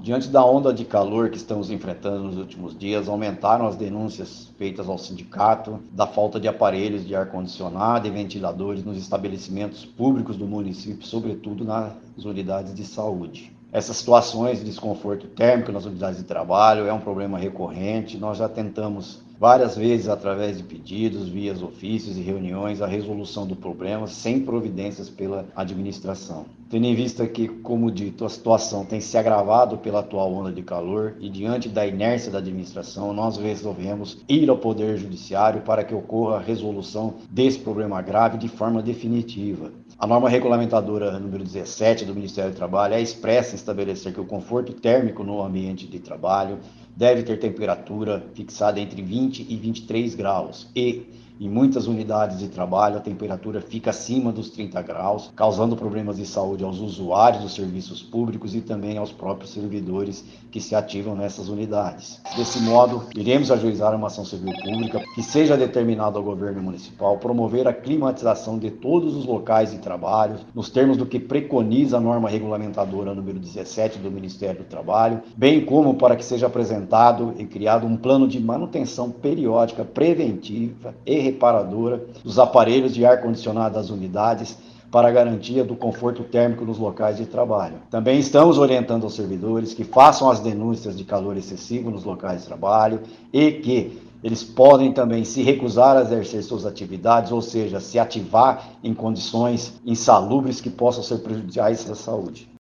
Diante da onda de calor que estamos enfrentando nos últimos dias, aumentaram as denúncias feitas ao sindicato da falta de aparelhos de ar-condicionado e ventiladores nos estabelecimentos públicos do município, sobretudo nas unidades de saúde. Essas situações de desconforto térmico nas unidades de trabalho é um problema recorrente. Nós já tentamos várias vezes, através de pedidos, vias ofícios e reuniões, a resolução do problema sem providências pela administração. Tendo em vista que, como dito, a situação tem se agravado pela atual onda de calor e diante da inércia da administração, nós resolvemos ir ao Poder Judiciário para que ocorra a resolução desse problema grave de forma definitiva. A norma regulamentadora número 17 do Ministério do Trabalho é expressa em estabelecer que o conforto térmico no ambiente de trabalho deve ter temperatura fixada entre 20 e 23 graus e, em muitas unidades de trabalho, a temperatura fica acima dos 30 graus, causando problemas de saúde aos usuários dos serviços públicos e também aos próprios servidores que se ativam nessas unidades. Desse modo, iremos ajuizar uma ação civil pública que seja determinado ao governo municipal promover a climatização de todos os locais de trabalho, nos termos do que preconiza a norma regulamentadora número 17 do Ministério do Trabalho, bem como para que seja apresentado e criado um plano de manutenção periódica, preventiva e reparadora dos aparelhos de ar-condicionado das unidades para a garantia do conforto térmico nos locais de trabalho. Também estamos orientando aos servidores que façam as denúncias de calor excessivo nos locais de trabalho e que eles podem também se recusar a exercer suas atividades, ou seja, se ativar em condições insalubres que possam ser prejudiciais à saúde.